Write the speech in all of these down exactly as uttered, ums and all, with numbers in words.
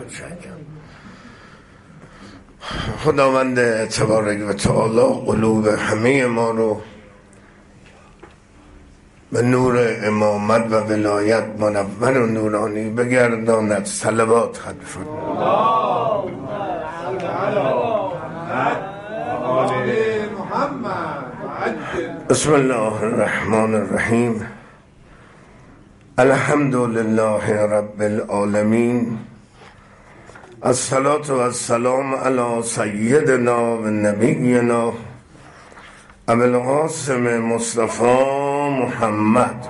خداوند تبارک و تعالی قلوب همه ما رو به نور امامت و ولایت منور و نورانی بگرداند. صلوات خلق بسم الله الرحمن الرحیم. الحمد لله رب العالمین. الصلاة والسلام علی سیدنا و نبینا ابو القاسم مصطفی محمد.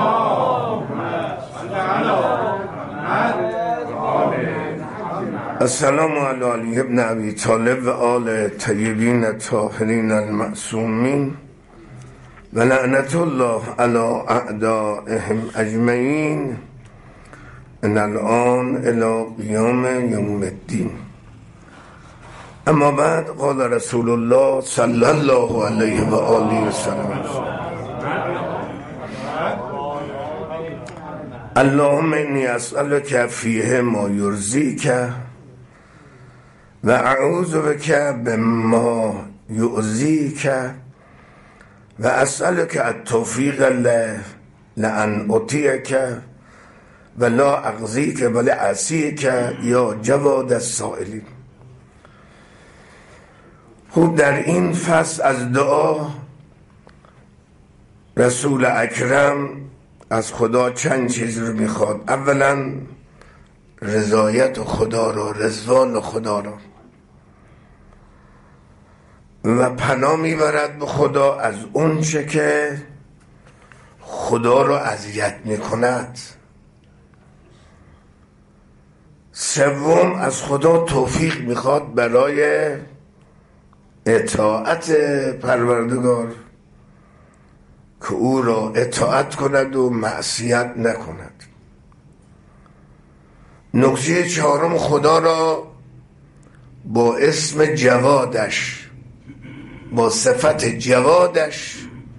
السلام علی علی ابن ابی طالب و آل طیبین الطاهرین المعصومین و لعنت الله علی اعدائهم اجمعین من الان الی قیام یوم الدین. اما بعد قال رسول الله صلی الله علیه و آله و سلم: اللهم انی اسألک فیه ما یرضیک و اعوذ بک بما یؤذیک و اسألک التوفیق له لأن اطیعک و لا اغزیک ولی عصیک یا جواد السائلین. خوب در این فصل از دعا رسول اکرم از خدا چند چیز رو میخواد. اولا رضایت خدا رو، رضوان خدا رو، و پناه میبرد به خدا از اون چه که خدا رو اذیت میکند. سوم از خدا توفیق میخواد برای اطاعت پروردگار که او را اطاعت کند و معصیت نکند. نکته چهارم خدا را با اسم جوادش، با صفت جوادش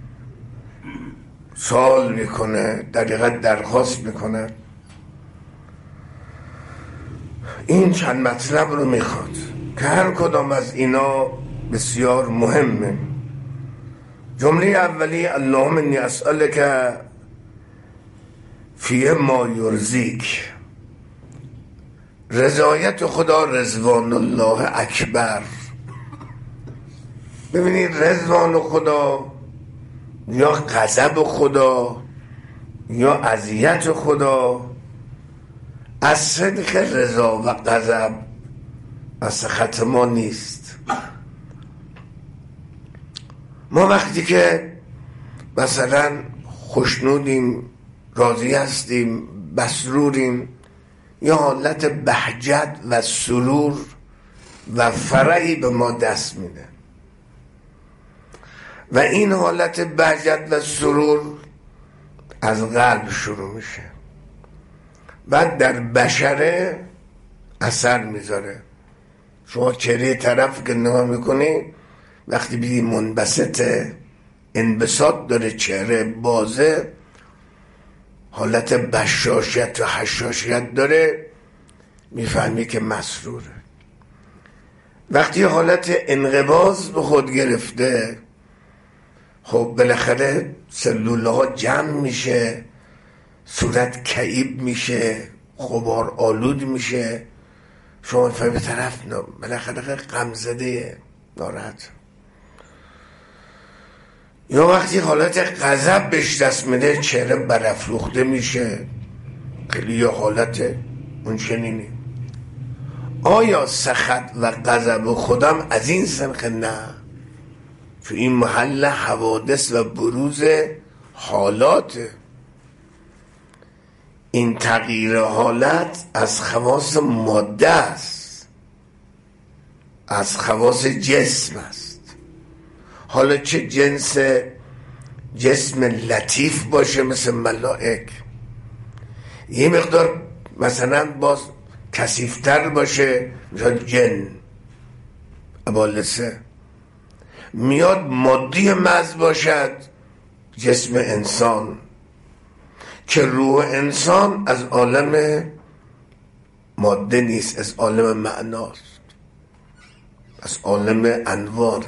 سوال میکنه، در حقیقت درخواست میکنه. این چند مطلب رو میخواد که هر کدام از اینا بسیار مهمه. جمله اولی اللهم انی اسألک فیه ما یرضیک. رضایت خدا، رضوان الله اکبر. ببینید رضوان خدا یا غضب خدا یا اذیت خدا از صدق رضا و غضب از سخط ما نیست. ما وقتی که مثلا خوشنودیم، راضی هستیم، مسروریم، یا حالت بهجت و سرور و فرحی به ما دست میده و این حالت بهجت و سرور از قلب شروع میشه، بعد در بشره اثر میذاره. شما چهره طرف که نگاه میکنی وقتی بیدی منبسط، انبساط داره، چهره بازه، حالت بشاشیت و حشاشیت داره، میفهمی که مسروره. وقتی حالت انقباض به خود گرفته، خب بالاخره سلوله ها جمع میشه، صورت کئیب میشه، غبار آلود میشه، شما فهمی طرف نه بالاخره غمزده، ناراحت. یا وقتی حالت غضب بهش دست میده، چهره برافروخته میشه، خیلی یا حالت اون چنینی. آیا سخط و غضب خودم از این سنخ؟ نه، تو این محل حوادث و بروز حالات. این تغییر حالت از خواص ماده است، از خواص جسم است. حالا چه جنس جسم لطیف باشه مثل ملائک، یه مقدار مثلا باز کثیفتر باشه مثل جن ابالسه، میاد مادی محض باشد جسم انسان، که روح انسان از عالم ماده نیست، از عالم معناست، از عالم انواره.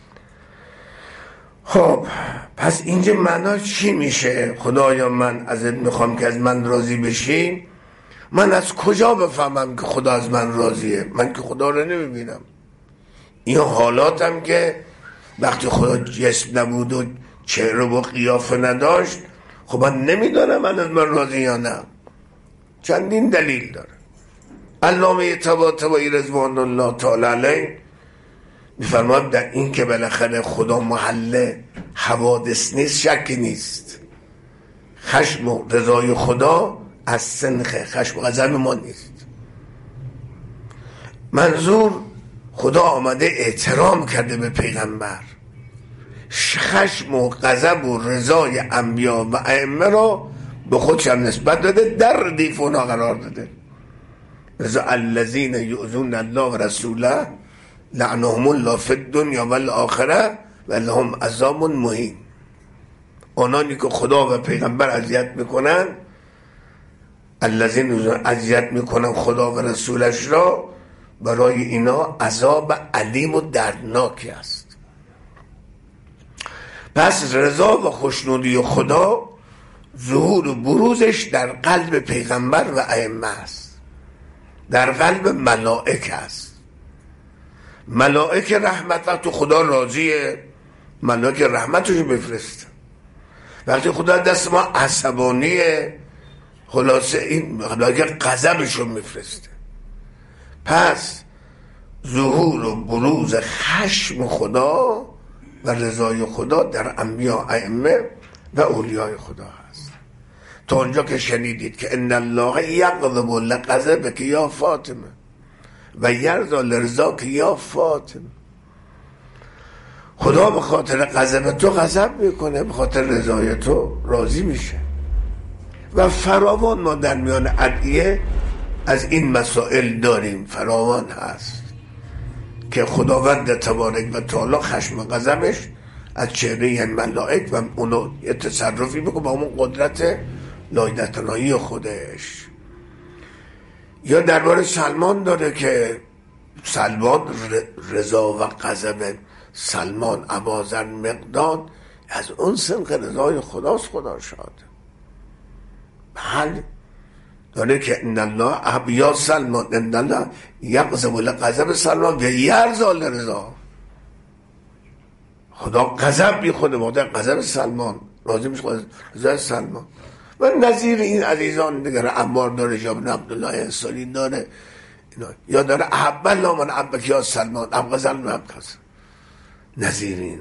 خب پس اینجا معنا چی میشه؟ خدایا من ازت میخوام که از من راضی بشی. من از کجا بفهمم که خدا از من راضیه؟ من که خدا رو نمیبینم. این حالاتم که وقتی خدا جسم نبود و چهره و قیافه نداشت، خب من نمیدانم من از من راضی یا نه. چندین دلیل داره. علامه طباطبایی رضوان الله تعالی علیه میفرماد در این که بالاخره خدا محل حوادث نیست، شکی نیست. خشم و رضای خدا از سنخ خشم و غضب ما نیست. منظور خدا آمده احترام کرده به پیغمبر، خشم و غضب و رضای انبیا و ائمه را به خودش هم نسبت داده، در ردیف اونا قرار داده. رضا الذین یؤذون الله و رسوله لعنهم الله فی الدنیا و الاخره و لهم عذاب مهین. آنانی که خدا و پیغمبر اذیت میکنن، الذین اذیت میکنن خدا و رسولش را، برای اینا عذاب علیم و دردناکی است. پس رضا و خوشنودی خدا ظهور و بروزش در قلب پیغمبر و ائمه است، در قلب ملائکه است. ملائکه رحمت وقتی خدا راضیه، ملائکه رحمتش بفرسته. وقتی خدا دست ما عصبانیه، خلاصه این ملائکه غضبش رو میفرسته. پس ظهور و بروز خشم خدا و رضای خدا در انبیا، ائمه و اولیای خدا هست. تا اونجا که شنیدید که ان الله یغضب لغضبک یا فاطمه و یرضی لرضاک یا فاطمه. خدا به خاطر غضب تو غضب میکنه، به خاطر رضای تو راضی میشه. و فراوان ما در میان ادعیه از این مسائل داریم، فراوان هست که خداوند تبارک و تعالی خشم و غضبش از چهره ملائک و اونو یه تصرفی بکنه با اون قدرت لایدتنایی خودش. یا درباره سلمان داره که سلمان رضا و غضب سلمان اباذر مقداد از اون سنخ رضای خداست، خدا شاد. بله داره که ان الله یا سلمان ان الله یغضب لغضب سلمان و یرضی لرضا. خدا غضب بی خود مادر غضب سلمان راضی میشه، خود رضای سلمان. و نظیر این عزیزان دیگر عمار داره، جابر عبدالله انصاری داره، اینا. یا داره احب الله من احبک یا سلمان ابغض الله ابغض. نظیر اینا.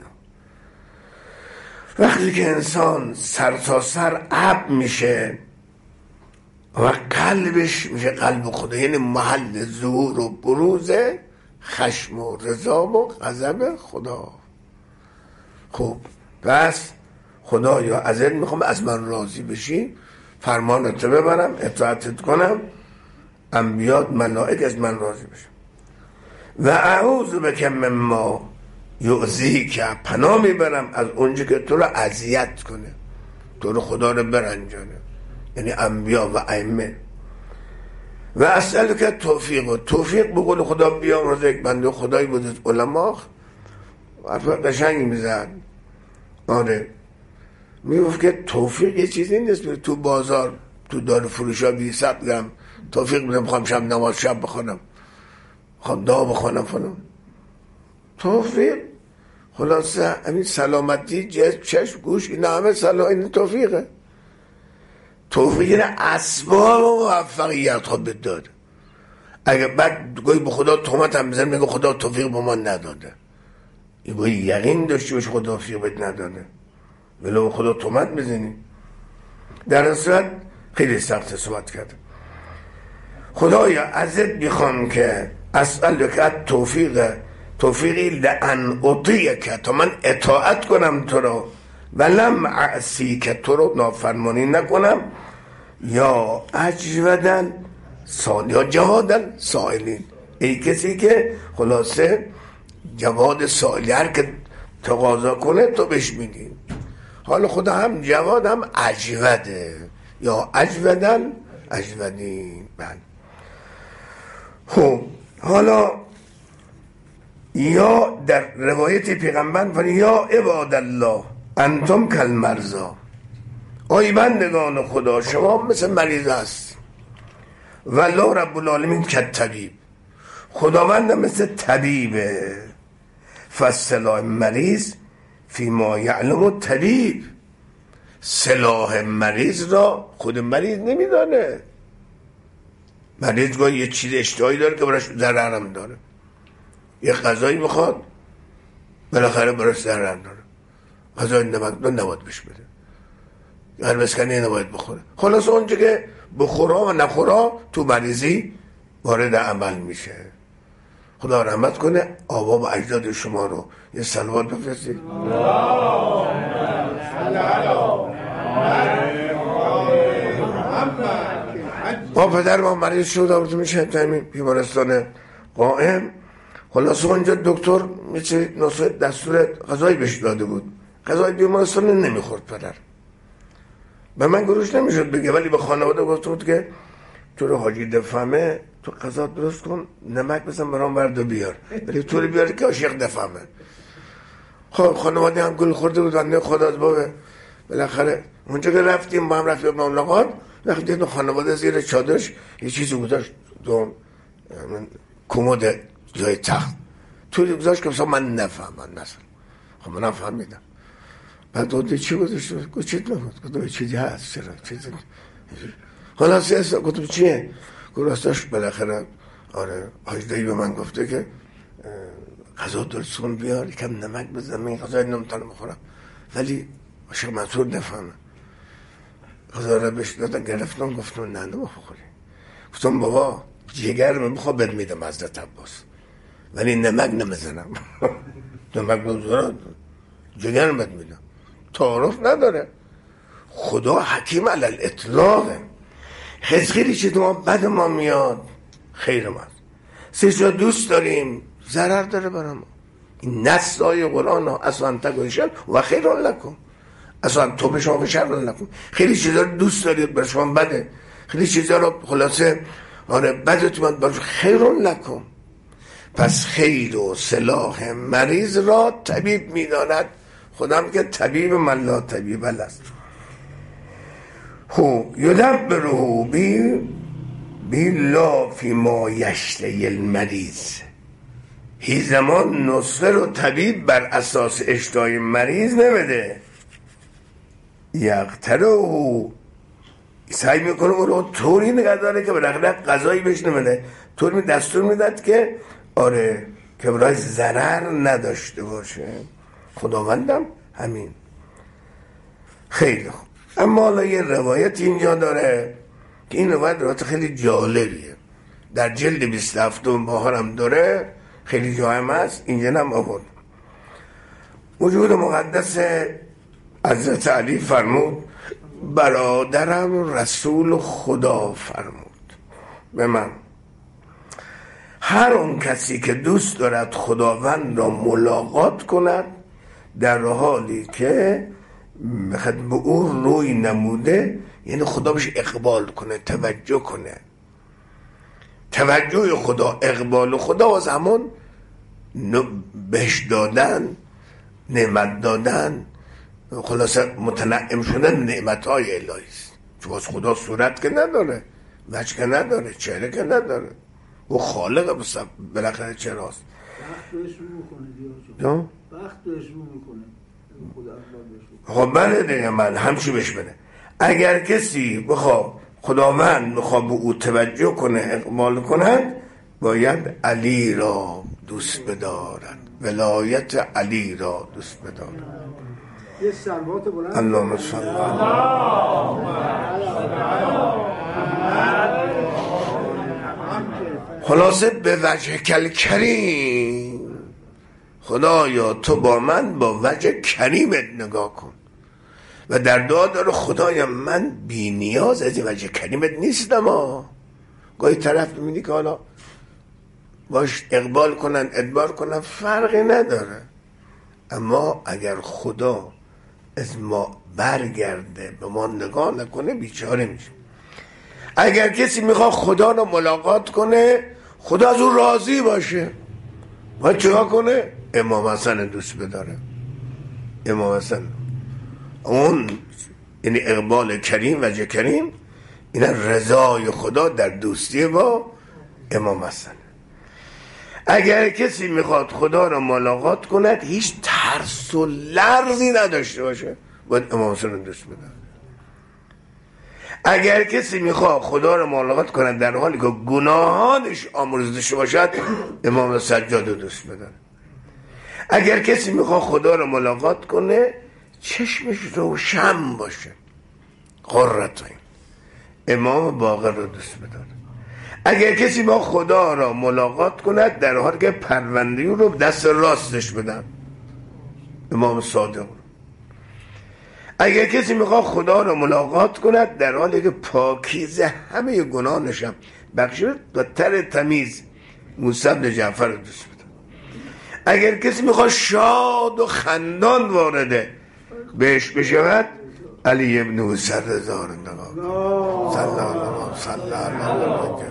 وقتی که انسان سر تا سر اب میشه و قلبش میشه قلب خدا، یعنی محل ظهور و بروز خشم و رضا و غضب خدا. خب پس خدایا ازت میخوام از من راضی بشی، فرمانت ببرم، اطاعتت کنم، انبیات ملائک از من راضی بشن. و اعوذ بک مما یؤذیک، پناه میبرم از اونجا که تو رو اذیت کنه، تو رو خدا رو برنجانه، یعنی انبیا و ائمه. و اسألک توفیق، و توفیق بقول خدا بیامرز. یک بنده خدایی بود علما حرف قشنگی میزد، آره میگفت که توفیق یه چیزی نیست تو بازار تو دار فروشا بی صد گرم توفیق میدم بخوام شب نماز شب بخونم، بخوام دعا بخونم فلان. توفیق خلاصه همین سلامتی جسم چشم گوش اینا همه سلام، این توفیقه. توفیق یعنی اسباب و موفقیت خود بداده. اگر بعد گوی به خدا تهمت هم بزن میگه خدا توفیق به ما نداده، این باید یقین داشته باشه خدا توفیق بهت نداده، ولو خدا تهمت بزنی. در این صورت خیلی سخت صحبت کرد. خدایا ازت میخوام که اسألک توفیق، توفیقی لان اطیعک، تا من اطاعت کنم تو رو، ولم اعصی، که تو رو نافرمانی نکنم، یا اجودن سال یا جوادن سائلین، ای کسی که خلاصه جواد سائلی، هر که تقاضا کنه تو بهش میدی. حالا خدا هم جواد هم اجوده، یا اجودن اجودین. بله خب حالا یا در روایت پیغمبر فرمود یا عباد الله انتم کالمرضا، ای بندگان خدا شما مثل مریض است، والله رب العالمین کالطبیب، خداوند مثل طبیبه، فاصطلاح مریض فی ما یعلم الطبیب، صلاح مریض را خود مریض نمیدانه. مریض گاهی یه چیز اشتهایی داره که براش ضررم داره، یه غذایی میخواد بالاخره براش ضرر داره، غذای نمک نباید بهش بده، هر مسکنی نباید بخوره. خلاص اونجا که بخورا و نخورا تو مریضی وارد عمل میشه. خدا رحمت کنه آبا و اجداد شما رو یه صلوات بفرستید. ما پدر ما مریض شد آورد میشه تایمی بیمارستان قائم. خلاص اونجا دکتر میشه نصف دستور غذایی بهش داده بود، غذای بیمارستان نمیخورد پدر. به من گروش نمیشد بگه، ولی به خانواده گفته بود که تو رو حاجی دفهمه تو غذا درست کن، نمک بزن برام برد و بیار، ولی تو رو بیار که عاشق دفهمه. خب خانواده هم گل خورده بود بنده خدا از بابه. بالاخره اونجا که رفتیم با هم رفتیم مملقات، وقتی دیدم خانواده زیر چادرش یه چیزی گذاشت تو کمد جای تخت، تو گذاشت که مثلا من نفهمم مثلا. خب من فهمیدم. بعد دوده چی گذاشت؟ گفت چیت نگفت، گفتم چیزی هست چرا چیزی. خلاص اصلا گفتم چیه؟ گفت راستش بالاخره آره حاجدایی به من گفته که غذا درست کن بیار یکم نمک بزن، من غذا نمیتونم بخورم، ولی عاشق منصور نفهمه. غذا رو بهش دادن گرفتم، گفتم نه نه بخوری. گفتم بابا جگر من بخواه بد میدم حضرت عباس، ولی نمک نمیزنم. نمک نمیزنم جگر بد میدم، تعارف نداره. خدا حکیم علی الاطلاقه. خیلی چیز ما بد ما میاد خیر ما، سه جا دوست داریم ضرر داره برای ما. این نص آیه قرآن ها اصلا تگویشن و خیر لکم، اصلا تو به شما شر لکم. خیلی چیزا رو دوست دارید برای شما بده، خیلی چیزا رو خلاصه آره بده تو من برای خیر لکم. پس خیر و صلاح مریض را طبیب میداند. خدا که طبیب من لا طبیب است. هو یدبره بی بی لا فی ما یشتهی المریض. هی زمان نسخه رو طبیب بر اساس اشتهای مریض نمیده، یقتره سعی میکنه اون رو طوری نگه داره که بالاخره غذایی بهش نمیده، طوری دستور میداد که آره که برای ضرر نداشته باشه. خداوندم همین. خیلی خوب. اما حالا یه روایت اینجا داره که این روایت روایت خیلی جالبیه، در جلد بیست و هفت بهارم داره، خیلی جاهم هست، اینجا هم آورد. وجود مقدس حضرت علی فرمود برادرم رسول خدا فرمود به من هر اون کسی که دوست دارد خداوند را ملاقات کند در حالی که بخواد به او روی نموده، یعنی خدا بهش اقبال کنه، توجه کنه. توجه خدا، اقبال خدا از همون بهش دادن، نعمت دادن، خلاصه متنعم شدن نعمتهای الهی است. چون از خدا صورت که نداره، وجه که نداره، چهره که نداره، او خالق بس بالاخره چراست. وقت رو اسمو میکنه دیگه، وقت رو اسمو میکنه خب بله دیگه، من همچی بهش بده. اگر کسی بخواه خداوند بخواه به او توجه کنه، اقبال کنه، باید علی را دوست بدارد، ولایت علی را دوست بدارد. یه صلوات بلند اللهم صل خلاصه به وجه کل کریم. خدایا تو با من با وجه کریمت نگاه کن و در دعا داره خدایا من بی نیاز از این وجه کریمت نیستم ها. گاهی طرف میبینی که حالا باش اقبال کنن ادبار کنن فرقی نداره، اما اگر خدا از ما برگرده به ما نگاه نکنه بیچاره میشه. اگر کسی میخواد خدا رو ملاقات کنه، خدا از اون راضی باشه. باید چیکار کنه؟ امام حسن دوست بداره. امام حسن اون یعنی اقبال کریم و وجه کریم، این رضای خدا در دوستی با امام حسن. اگر کسی میخواد خدا را ملاقات کند هیچ ترس و لرزی نداشته باشه، باید امام حسن رو دوست بداره. اگر کسی میخواد خدا را ملاقات کند در حالی که گناهانش آمرزیده باشد، امام سجاد رو دوست بداره. اگر کسی میخواد خدا را ملاقات کنه چشمش روشن باشه، قرتین، امام باقر رو دوست بداره. اگر کسی با خدا را ملاقات کند در حالی که پرونده‌ای رو دست راستش بدن، امام صادق. اگر کسی میخواد خدا را ملاقات کند در حالی که پاکیزه همه گناهانش هم بخشیده و تر تمیز، موسی بن جعفر رو دوست بدن. اگر کسی میخواد شاد و خندان وارده بهش بشود، علی ابن موسی رضا رو نگاه کن. صلی الله صلی الله.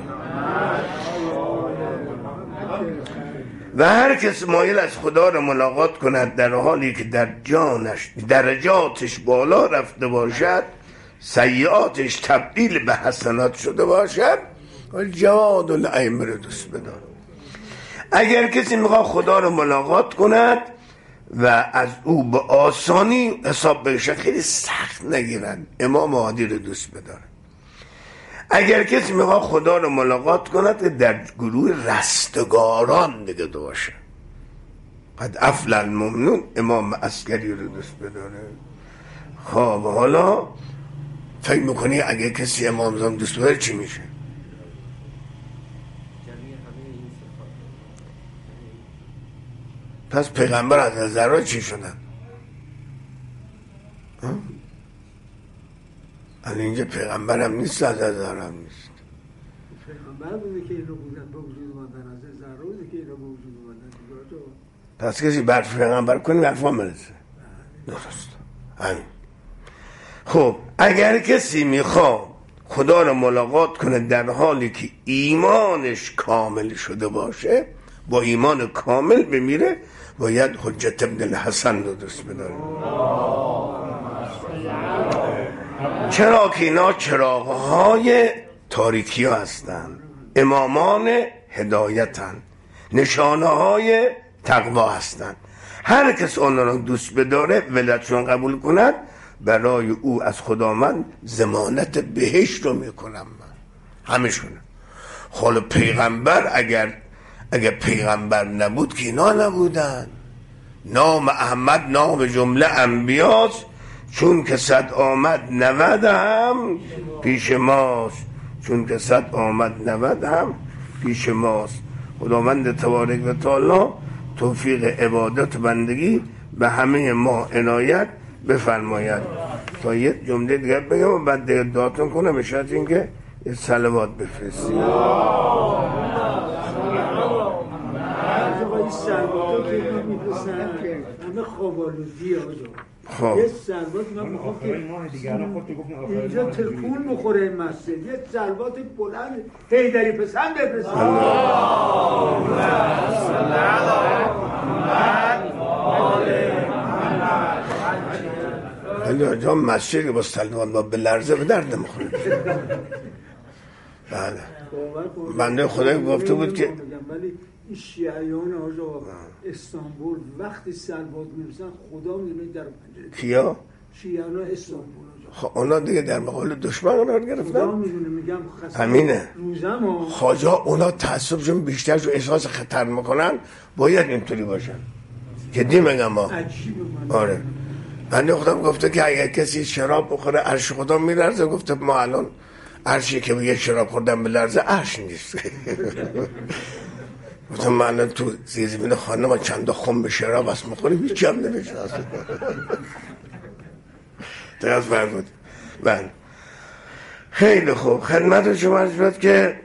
و هر کس مایل از خدا را ملاقات کند در حالی که در جانش درجاتش بالا رفته باشد، سیئاتش تبدیل به حسنات شده باشد، جواد الائمه رو دوست بدار. اگر کسی میخواد خدا را ملاقات کند و از او به آسانی حساب بشه، خیلی سخت نگیرن، امام هادی رو دوست بداره. اگر کسی میخواد خدا رو ملاقات کند در گروه رستگاران دیگه باشه، قد افلح المؤمنون، امام عسکری رو دوست بداره. خب حالا فکر میکنی اگر کسی امام زمان دوست بداره چی میشه؟ پس پیغمبر از نظرها چی شدن؟ الان اینجا پیغمبر هم نیست، از نظر هم نیست. پیغمبر بوده که اینو بودن به وجود اومدن، از نظر بوده که اینو به وجود اومدن. پس کسی بر پیغمبر کنی حرفا مرسه. درست. همین. خب اگر کسی میخواد خدا رو ملاقات کنه در حالی که ایمانش کامل شده باشه، با ایمان کامل بمیره، باید حجت ابن الحسن رو دوست بداره. چرا که اینا چراغ‌های تاریکی ها هستند، امامان هدایتن، نشانه های تقوا هستند. هر کس آنها را دوست بداره، ولایتشون قبول کند، برای او از خداوند ضمانت بهشت رو میکنم من همشونه. حالا پیغمبر اگر اگر پیغمبر نبود که اینا نبودن. نام احمد نام جمله انبیاست، چون که صد آمد نود هم پیش ماست، چون که صد آمد نود هم پیش ماست. خداوند تبارک و تعالی توفیق عبادت و بندگی به همه ما عنایت بفرماید. تا یه جمله دیگر بگم و بعد دیگه دعاتون کنم، به شرط اینکه یه صلوات بفرستیم. این سرباتا که میپرسن همه خوابالودی آجا، یه سربات من میخوام که اینجا تکون بخوره این مسجد، یه سربات بلند حیدری پسند بفرستن. اللهم صل علی محمد ولی آجا مسجد که با سلوان با به لرزه به درد نمیخوره. بله بنده خدای گفته بود که این شیعیان آجا استانبول وقتی سلوات میرسن خدا میدونه در پنجره کیا؟ شیعیان استانبول آجا. خب اونا دیگه در مقابل دشمن قرار گرفتن. خدا میدونه، میگم همینه. روزم خواجه اونا تعصبشون بیشتر جو احساس خطر میکنن، باید اینطوری باشن. جدی میگم ما. آره. بنده خدا گفته که اگر کسی شراب بخوره عرش خدا میلرزه. گفته ما الان عرشی که یک شراب خوردن بلرزه عرش نیست. گفتم من الان تو زیرزمین خانه ما چند خم به شراب هست میخوریم، هیچی هم نمیشناسه. دقیق فرمود. بله خیلی خوب. خدمت شما عرض شد که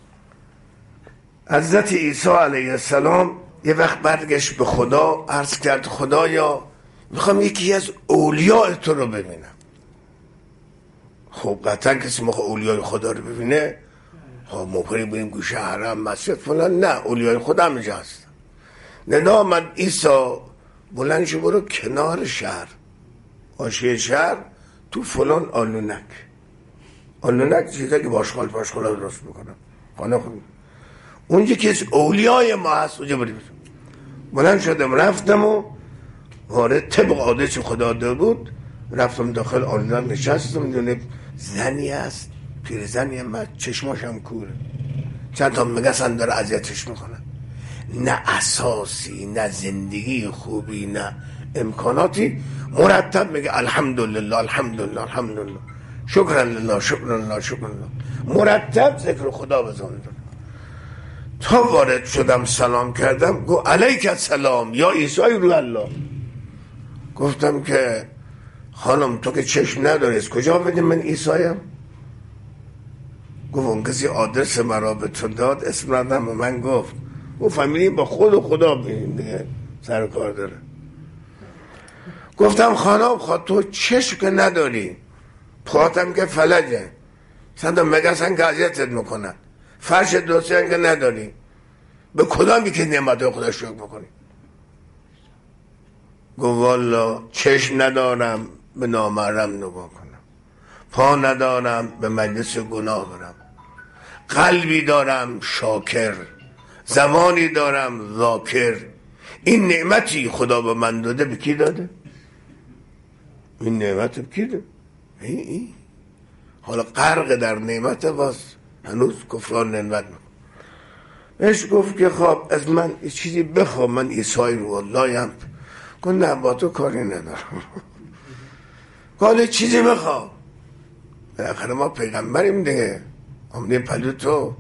حضرت عیسی علیه السلام یه وقت برگشت به خدا، عرض کرد خدایا میخوام یکی از اولیاء تو رو ببینم. خب قطعا کسی موقع اولیاء خدا رو ببینه ها مپری بریم گوشه حرم مسجد فلان، نه، اولیای خودم اینجا هستن. ندا آمد عیسی بلند شو برو کنار شهر، حاشیه شهر، تو فلان آلونک. آلونک چیزایی که باشخال باشخال درست میکنن خانه خود اونجا که اولیای ما هست اونجا بریم. بلند شدم رفتم و وارد طبق عادت خدا داده بود، رفتم داخل آلونک نشستم. دونه زنی هست، پیرزنی هم هست، چشماش هم کوره، چند تا مگسن داره اذیتش میکنه. نه اساسی، نه زندگی خوبی، نه امکاناتی. مرتب میگه الحمدلله الحمدلله الحمدلله، شکر لله شکر لله شکر لله، مرتب ذکر خدا بزنه. تا وارد شدم سلام کردم، گفت علیک السلام یا عیسی روح الله. گفتم که خانم تو که چشم نداری، از کجا بدیم من عیسایم؟ گفت اون کسی آدرس مرا به تو داد، اسم ردم به من گفت. گفت فهمیدی با خود و خدا بینیم دیگه، سر کار داره. گفتم خانم خواه تو چشم که نداری، پاتم که فلجه، صد مگسن که اذیتت میکنن، فرش درستی که نداری، به کدامی که نعمت خدا شکر بکنی؟ گفت والا چشم ندارم به نامحرم نگاه کنم، پا ندارم به مجلس گناه برم، قلبی دارم شاکر، زمانی دارم ذاکر. این نعمتی خدا به من داده، به کی داده؟ این نعمت به کی داده؟ ای ای. حالا غرق در نعمت باز هنوز کفران نعمت میکنه. بهش گفت که خب از من چیزی بخواه، من عیسی رو اللهیم. گفت نه با تو کاری ندارم. گفت چیزی بخواه، بالاخره ما پیغمبریم دیگه، آمده پلو تو.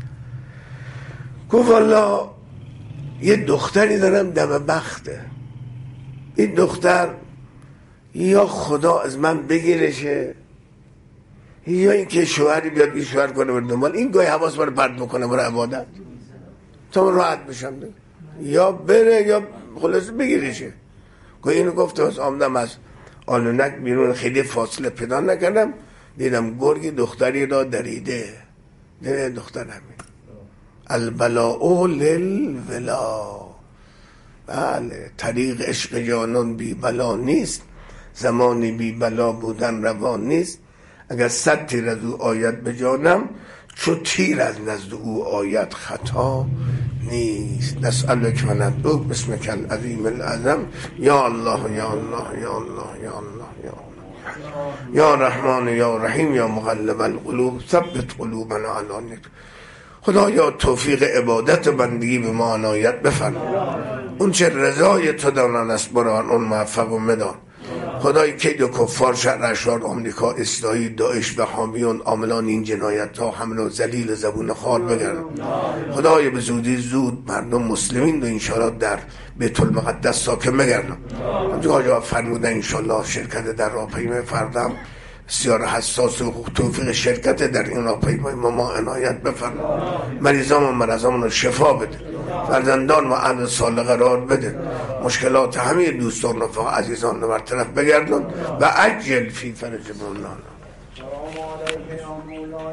گفت والا یه دختری دارم دم بخته، این دختر یا خدا از من بگیرشه یا این که شوهری بیاد بی شوهر کنه بر دنبال این، گاهی حواس برای پرد میکنه برای عبادت تا من راحت بشم دیگه. یا بره یا خلاص بگیرشه. گاهی اینو گفته از آمدم از آلونک بیرون، خیلی فاصله پیدا نکردم، دیدم گرگی دختری را دریده. دیده دختر همین البلاء للولا. بله، طریق عشق جانان بی بلا نیست، زمانی بی بلا بودن روان نیست. اگر صد تیر از او آید به جانم، چو تیر از نزد او آید خطا نیست. نسألک و ندعوک بسمک العظیم العظم یا الله یا الله یا الله یا الله یا الله یا رحمان یا رحیم یا مقلب القلوب ثبت قلوبنا علی دینک. خدایا توفیق عبادت و بندگی به ما عنایت بفرما. اون چه رضای تو دانن است بران اون موفق و مدان. خدای کید و کفار، شر اشرار آمریکا، اسرائیل، داعش و حامیون عاملان این جنایت تا حمل و ذلیل زبون خال بگردن. خدای به زودی زود مردم مسلمین و انشاءالله در بیت المقدس ساکن بگردن. همچنین فرمودن انشاءالله شرکت در راهپیمایی فردم بسیار حساس و توفیق شرکت در این راهپیمایی ما عنایت بفرما. مریضان و مرضان رو شفا بده، فرزندان و اهل صالح قرار بده، مشکلات همه دوستان و عزیزان رو برطرف بگردن و عجل فی فرج مولانا.